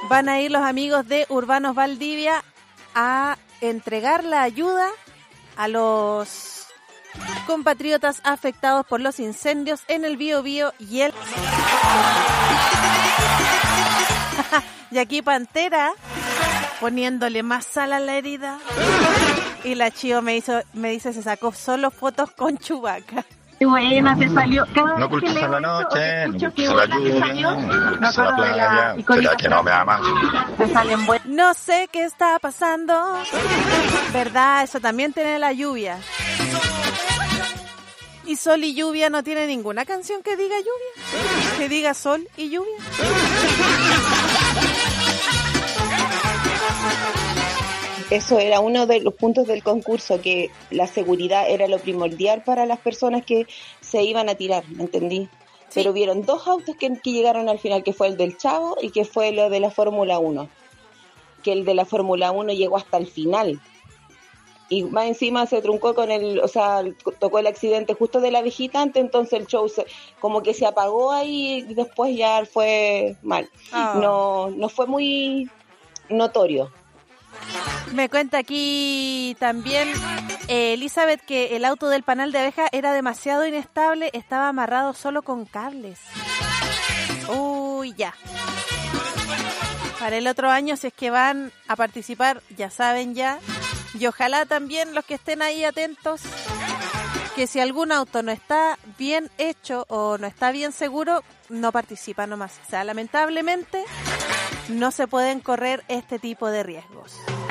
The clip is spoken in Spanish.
van a ir los amigos de Urbanos Valdivia a entregar la ayuda a los compatriotas afectados por los incendios en el Biobío y el... Y aquí Pantera poniéndole más sal a la herida. Y la Chío me dice, se sacó solo fotos con Chewbacca. Qué buena, se salió. Cada no vez que culpes a la leo noche, esto, no escucho culpes a la lluvia, no culpes a la playa, será que no me amas. Me salen buenas. No sé qué está pasando. ¿Verdad? Eso también tiene la lluvia. Y Sol y Lluvia no tiene ninguna canción que diga lluvia. Que diga sol y lluvia. Eso era uno de los puntos del concurso, que la seguridad era lo primordial para las personas que se iban a tirar, ¿me entendí? Sí. Pero vieron dos autos que llegaron al final, que fue el del Chavo y que fue lo de la Fórmula 1. Que el de la Fórmula 1 llegó hasta el final. Y más encima se truncó con tocó el accidente justo de la vigilante, entonces el show como que se apagó ahí y después ya fue mal. No fue muy notorio. Me cuenta aquí también Elizabeth que el auto del panal de abeja era demasiado inestable, estaba amarrado solo con cables. Uy, ya. Para el otro año, si es que van a participar, ya saben ya. Y ojalá también los que estén ahí atentos, que si algún auto no está bien hecho o no está bien seguro, no participa nomás. O sea, lamentablemente no se pueden correr este tipo de riesgos.